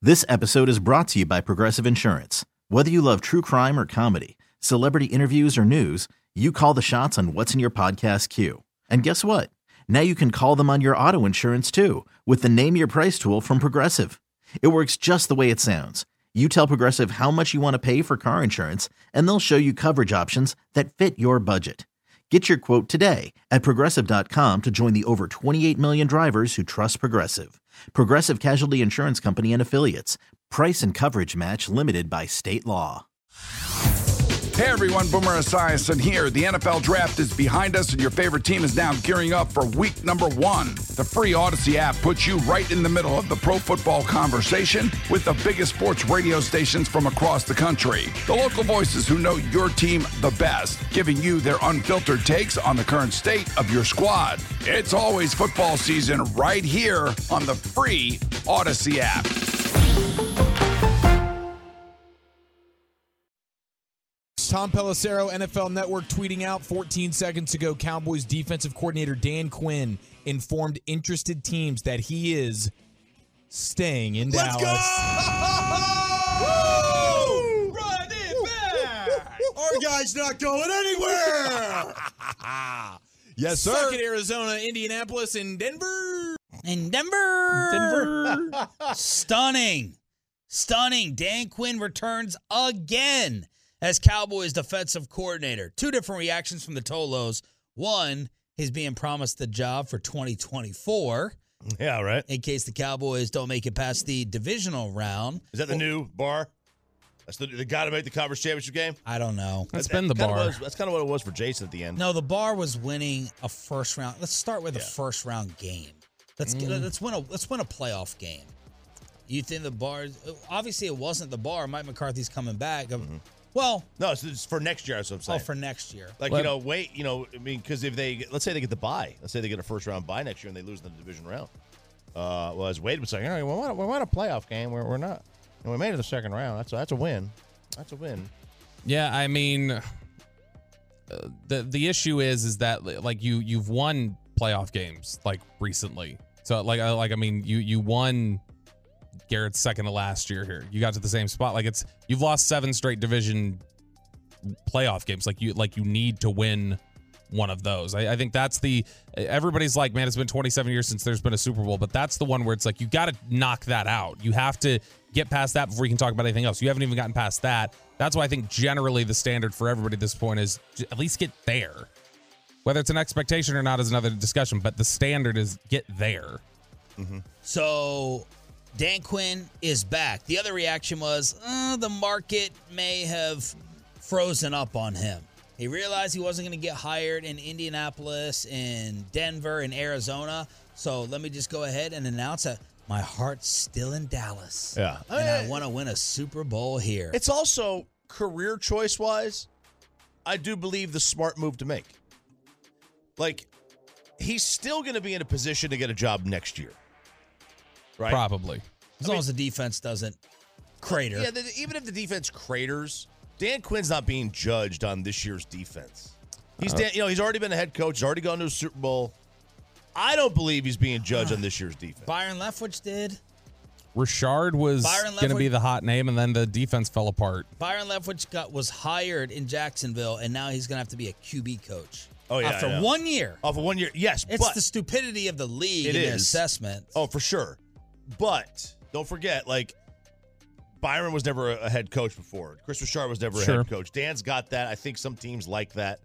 This episode is brought to you by Progressive Insurance. Whether you love true crime or comedy, celebrity interviews or news, you call the shots on what's in your podcast queue. And guess what? Now you can call them on your auto insurance too with the Name Your Price tool from Progressive. It works just the way it sounds. You tell Progressive how much you want to pay for car insurance, and they'll show you coverage options that fit your budget. Get your quote today at Progressive.com to join the over 28 million drivers who trust Progressive. Progressive Casualty Insurance Company and Affiliates. Price and coverage match limited by state law. Hey everyone, Boomer Esiason here. The NFL Draft is behind us and your favorite team is now gearing up for week number 1. The free Odyssey app puts you right in the middle of the pro football conversation with the biggest sports radio stations from across the country. The local voices who know your team the best, giving you their unfiltered takes on the current state of your squad. It's always football season right here on the free Odyssey app. Tom Pelissero, NFL Network, tweeting out 14 seconds ago, Cowboys defensive coordinator Dan Quinn informed interested teams that he is staying in Dallas. Woo! Run it back! Our guy's not going anywhere! Yes, sir. Suck it, Arizona, Indianapolis, and Denver. In Denver. Stunning. Dan Quinn returns again as Cowboys defensive coordinator. 2 different reactions from the Tolos. One, he's being promised the job for 2024. Yeah, right. In case the Cowboys don't make it past the divisional round. Is that the new bar? That's the guy to make the conference championship game? I don't know. That's been the bar. That's kind of what it was for Jason at the end. No, the bar was winning a first round. Let's start with a first round game. Let's win a playoff game. You think the bar? Obviously, it wasn't the bar. Mike McCarthy's coming back. Well, no, it's for next year. That's what I'm saying. Oh, for next year. Like, because if let's say they get the bye. Let's say they get a first round bye next year and they lose in the division round. Well, as Wade was saying, we want a playoff game. We're not. And we made it to the second round. That's a win. That's a win. Yeah, I mean, the issue is that like you've won playoff games like recently. So I mean you won Garrett's second to last year here. You got to the same spot. Like you've lost 7 straight division playoff games. Like you need to win one of those. I think that's everybody's like, man, it's been 27 years since there's been a Super Bowl, but that's the one where it's like you got to knock that out. You have to get past that before you can talk about anything else. You haven't even gotten past that. That's why I think generally the standard for everybody at this point is at least get there. Whether it's an expectation or not is another discussion, but the standard is get there. Mm-hmm. So Dan Quinn is back. The other reaction was the market may have frozen up on him. He realized he wasn't going to get hired in Indianapolis, in Denver, in Arizona. So let me just go ahead and announce that my heart's still in Dallas. Yeah. And I want to win a Super Bowl here. It's also career choice-wise, I do believe the smart move to make. Like, he's still going to be in a position to get a job next year. Right? Probably. As long as the defense doesn't crater. Yeah, even if the defense craters, Dan Quinn's not being judged on this year's defense. He's already been a head coach. He's already gone to a Super Bowl. I don't believe he's being judged on this year's defense. Byron Leftwich did. Richard was going to be the hot name, and then the defense fell apart. Byron Leftwich was hired in Jacksonville, and now he's going to have to be a QB coach. Oh, yeah. After 1 year. Off of 1 year, yes. It's the stupidity of the league and the assessment. Oh, for sure. But don't forget, Byron was never a head coach before. Chris Richard was never a head coach. Dan's got that. I think some teams like that.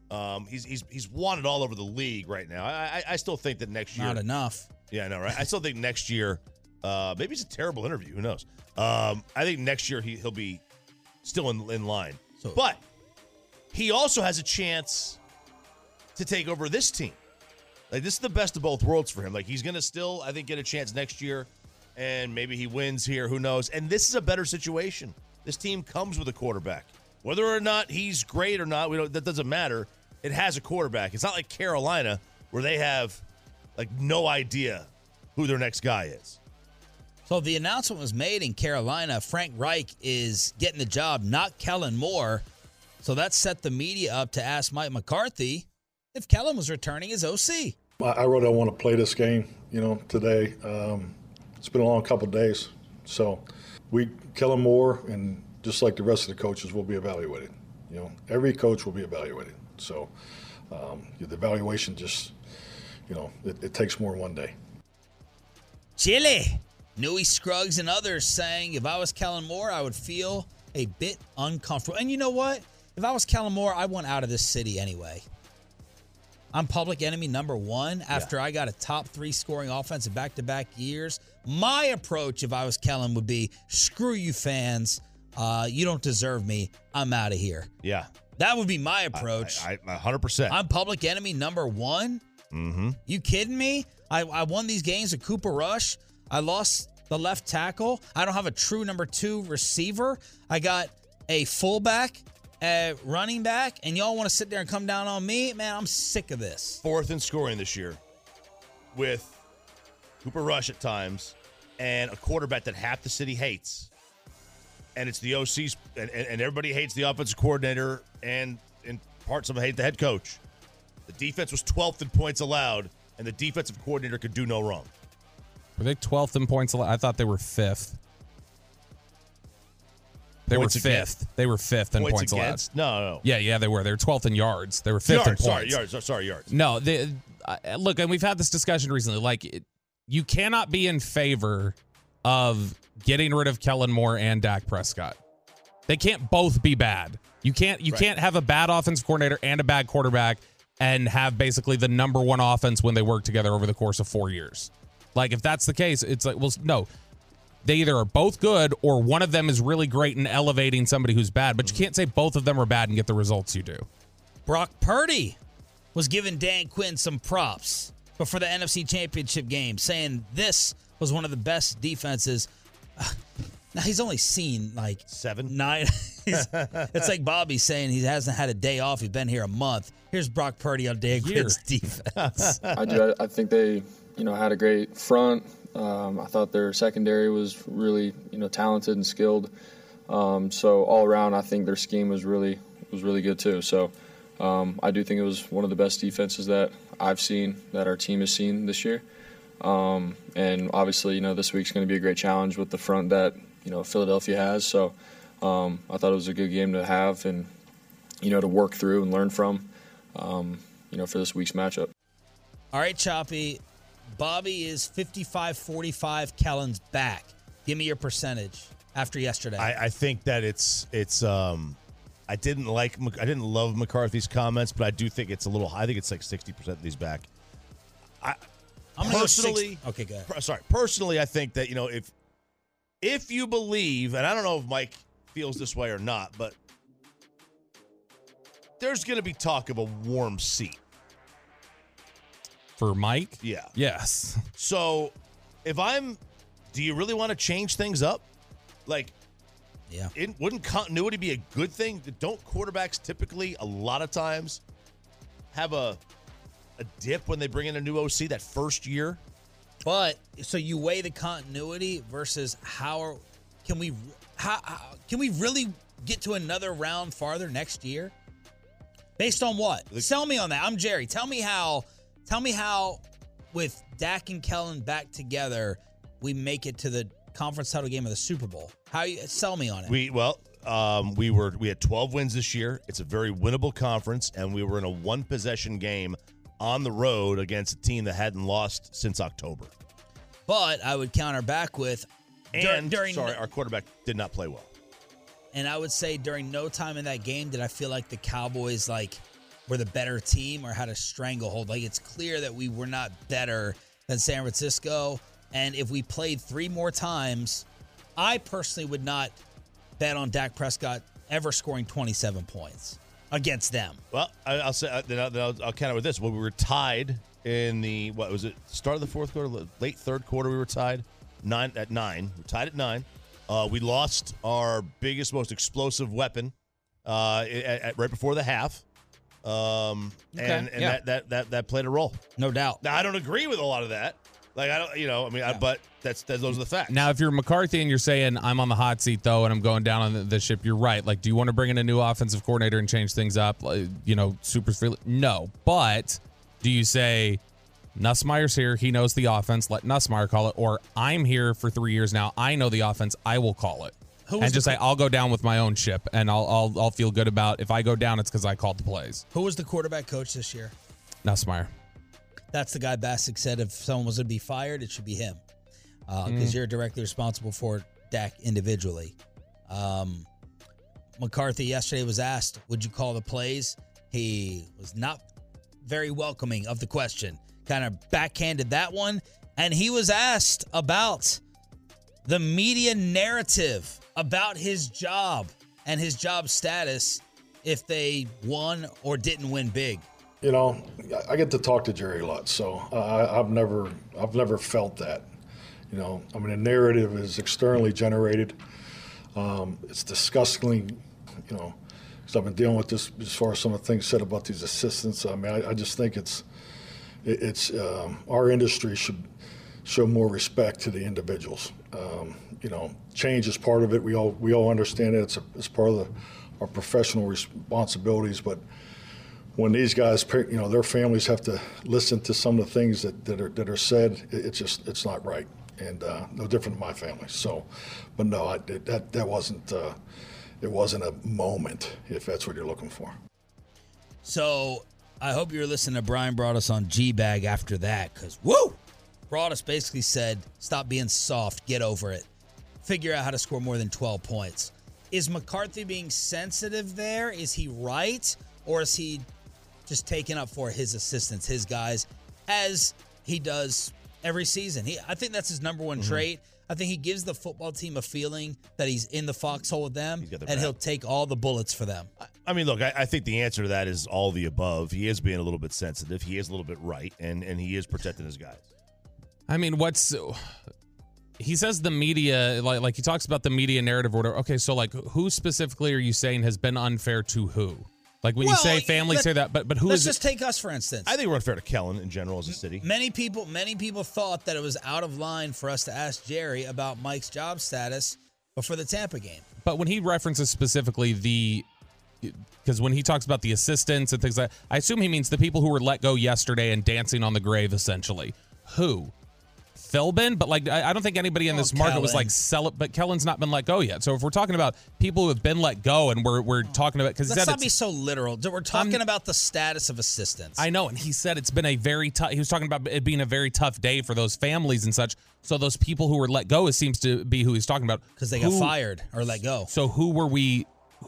He's wanted all over the league right now. I still think that next year. Not enough. Yeah, I know, right? I still think next year, maybe it's a terrible interview. Who knows? I think next year he'll be still in line. But he also has a chance to take over this team. Like, this is the best of both worlds for him. Like, he's going to still, I think, get a chance next year, and maybe he wins here. Who knows? And this is a better situation. This team comes with a quarterback. Whether or not he's great or not, that doesn't matter. It has a quarterback. It's not like Carolina where they have, no idea who their next guy is. So the announcement was made in Carolina. Frank Reich is getting the job, not Kellen Moore. So that set the media up to ask Mike McCarthy if Kellen was returning as OC. I really don't want to play this game, today. It's been a long couple of days. So Kellen Moore, and just like the rest of the coaches, will be evaluated. Every coach will be evaluated. So the evaluation just, it takes more than one day. Chile. Newey Scruggs and others saying, if I was Kellen Moore, I would feel a bit uncomfortable. And you know what? If I was Kellen Moore, I want out of this city anyway. I'm public enemy number one after I got a top 3 scoring offense in back-to-back years. My approach, if I was Kellen, would be, screw you fans. You don't deserve me. I'm out of here. Yeah. That would be my approach. I 100%. I'm public enemy number one. Mm-hmm. You kidding me? I won these games with Cooper Rush. I lost the left tackle. I don't have a true number 2 receiver. I got a fullback, a running back, and y'all want to sit there and come down on me? Man, I'm sick of this. 4th in scoring this year with Cooper Rush at times and a quarterback that half the city hates. And it's the OCs, and everybody hates the offensive coordinator, and in parts of them hate the head coach. The defense was 12th in points allowed, and the defensive coordinator could do no wrong. Were they 12th in points allowed? I thought they were 5th. They were 5th. They were 5th in points allowed. No. Yeah, they were. They were 12th in yards. They were 5th in points. Sorry, yards. No, look, and we've had this discussion recently. Like, you cannot be in favor of getting rid of Kellen Moore and Dak Prescott. They can't both be bad. You can't have a bad offensive coordinator and a bad quarterback and have basically the number one offense when they work together over the course of 4 years. Like, if that's the case, it's like, well, no. They either are both good or one of them is really great in elevating somebody who's bad, but you can't say both of them are bad and get the results you do. Brock Purdy was giving Dan Quinn some props before the NFC Championship game, saying this was one of the best defenses. Now, he's only seen like 9. It's like Bobby saying he hasn't had a day off. He's been here a month. Here's Brock Purdy on Dan Quinn's defense. I think they, had a great front. I thought their secondary was really, talented and skilled. So all around, I think their scheme was really good too. So I do think it was one of the best defenses that I've seen, that our team has seen this year. And obviously, this week's going to be a great challenge with the front that, Philadelphia has. So I thought it was a good game to have and, to work through and learn from, for this week's matchup. All right, Choppy. Bobby is 55-45. Kellen's back. Give me your percentage after yesterday. I think that it's I didn't love McCarthy's comments, but I do think it's a little high. I think it's like 60% that he's back. I'm personally, okay, go ahead. Sorry. Personally, I think that, if you believe, and I don't know if Mike feels this way or not, but there's going to be talk of a warm seat. For Mike? Yeah. Yes. So, do you really want to change things up? Like, yeah. Wouldn't continuity be a good thing? Don't quarterbacks typically, a lot of times, have a dip when they bring in a new OC that first year? But, so you weigh the continuity versus can we really get to another round farther next year? Based on what? Sell me on that. I'm Jerry. Tell me how with Dak and Kellen back together, we make it to the conference title game of the Super Bowl. Sell me on it. We had 12 wins this year. It's a very winnable conference, and we were in a one-possession game on the road against a team that hadn't lost since October. But I would counter back with our quarterback did not play well. And I would say during no time in that game did I feel like the Cowboys were the better team or had a stranglehold. Like, it's clear that we were not better than San Francisco. And if we played 3 more times, I personally would not bet on Dak Prescott ever scoring 27 points against them. Well, I'll say I'll counter with this. Well, we were tied in the start of the fourth quarter, late third quarter. We were tied 9 at 9. We're tied at 9. We lost our biggest, most explosive weapon right before the half. That played a role, no doubt. Now, I don't agree with a lot of that. Like, I don't, but those are the facts. Now, if you're McCarthy and you're saying I'm on the hot seat though, and I'm going down on the ship, you're right. Like, do you want to bring in a new offensive coordinator and change things up? No, but do you say Nussmeier's here. He knows the offense. Let Nussmeier call it. Or I'm here for 3 years now. I know the offense. I will call it. And just say, I'll go down with my own ship, and I'll feel good about if I go down, it's because I called the plays. Who was the quarterback coach this year? Nussmeier. That's the guy Bassick said if someone was going to be fired, it should be him. Because you're directly responsible for Dak individually. McCarthy yesterday was asked, would you call the plays? He was not very welcoming of the question. Kind of backhanded that one. And he was asked about the media narrative about his job and his job status if they won or didn't win big. You know, I get to talk to Jerry a lot, so I've never felt that. You know, I mean, the narrative is externally generated. It's disgustingly, you know, because I've been dealing with this as far as some of the things said about these assistants. I mean, I just think it's our industry should show more respect to the individuals. You know, change is part of it. We all understand it. It's part of our professional responsibilities. But when these guys, you know, their families have to listen to some of the things that are said, it's not right. And no different than my family. So, but no, that wasn't. It wasn't a moment, if that's what you're looking for. So I hope you're listening to Brian Broaddus on G-Bag after that, because woo, Broaddus basically said, "Stop being soft, get over it, figure out how to score more than 12 points." Is McCarthy being sensitive there? Is he right, or is he just taking up for his assistants, his guys, as he does every season? I think that's his number one trait. I think he gives the football team a feeling that he's in the foxhole with them, and he'll take all the bullets for them. I mean, look, I think the answer to that is all the above. He is being a little bit sensitive. He is a little bit right, and he is protecting his guys. I mean, he says the media, like he talks about the media narrative order. Okay, so like who specifically are you saying has been unfair to who? Like when you say families say that, but who let's is just take us, for instance. I think we're unfair to Kellen in general as a city. Many people thought that it was out of line for us to ask Jerry about Mike's job status before the Tampa game. But when he references specifically because when he talks about the assistants and things like that, I assume he means the people who were let go yesterday and dancing on the grave, essentially. Who? Philbin? But like, I don't think anybody in this market was like, sell it, but Kellen's not been let go yet. So if we're talking about people who have been let go and we're talking about, because let's not be so literal. We're talking about the status of assistants. I know. And he said it's been a very tough, he was talking about it being a very tough day for those families and such. So those people who were let go, it seems to be who he's talking about. Because they got fired or let go. So who were we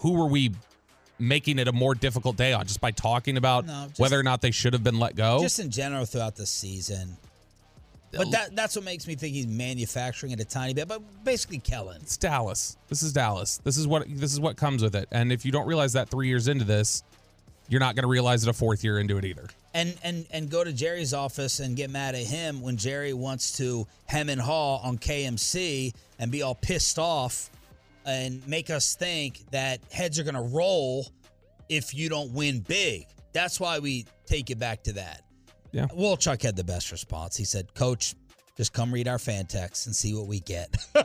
making it a more difficult day on? Just by talking about whether or not they should have been let go? Just in general throughout the season. But that's what makes me think he's manufacturing it a tiny bit. But basically, Kellen. It's Dallas. This is Dallas. This is what comes with it. And if you don't realize that 3 years into this, you're not going to realize it a fourth year into it either. And go to Jerry's office and get mad at him when Jerry wants to hem and haw on KMC and be all pissed off and make us think that heads are going to roll if you don't win big. That's why we take it back to that. Yeah. Wolchuk had the best response. He said, "Coach, just come read our fan text and see what we get."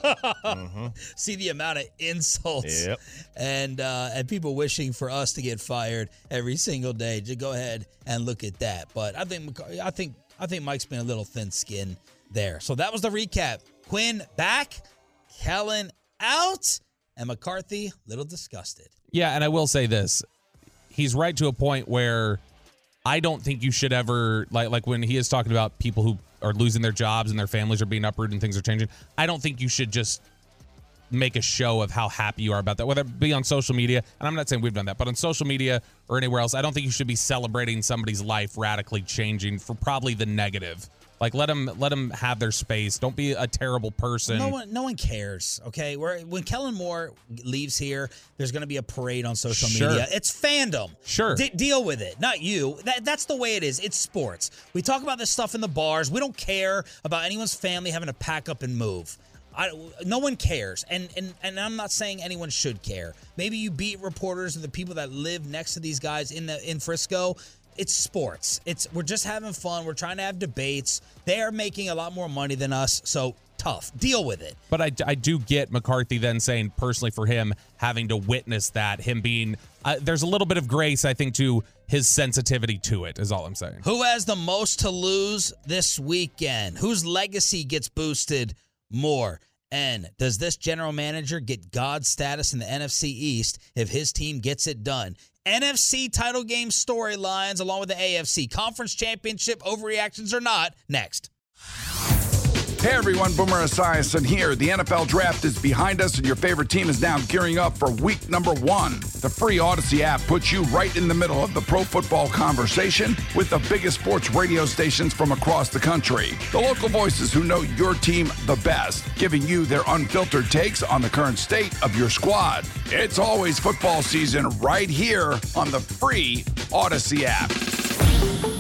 See the amount of insults and people wishing for us to get fired every single day. Just go ahead and look at that. But I think Mike's been a little thin-skinned there. So that was the recap. Quinn back, Kellen out, and McCarthy a little disgusted. Yeah, and I will say this: he's right to a point where I don't think you should ever, like when he is talking about people who are losing their jobs and their families are being uprooted and things are changing, I don't think you should just make a show of how happy you are about that, whether it be on social media, and I'm not saying we've done that, but on social media or anywhere else, I don't think you should be celebrating somebody's life radically changing for probably the negative. Like, let them have their space. Don't be a terrible person. No one cares, okay? When Kellen Moore leaves here, there's going to be a parade on social media. It's fandom. Sure. Deal with it, not you. That's the way it is. It's sports. We talk about this stuff in the bars. We don't care about anyone's family having to pack up and move. No one cares, and I'm not saying anyone should care. Maybe you beat reporters or the people that live next to these guys in Frisco. It's sports. We're just having fun. We're trying to have debates. They are making a lot more money than us, so tough. Deal with it. But I do get McCarthy then saying personally for him having to witness that, him being there's a little bit of grace, I think, to his sensitivity to it is all I'm saying. Who has the most to lose this weekend? Whose legacy gets boosted more? And does this general manager get God status in the NFC East if his team gets it done? NFC title game storylines along with the AFC Conference Championship overreactions or not, next. Hey everyone, Boomer Esiason here. The NFL Draft is behind us and your favorite team is now gearing up for week number 1. The free Odyssey app puts you right in the middle of the pro football conversation with the biggest sports radio stations from across the country. The local voices who know your team the best, giving you their unfiltered takes on the current state of your squad. It's always football season right here on the free Odyssey app.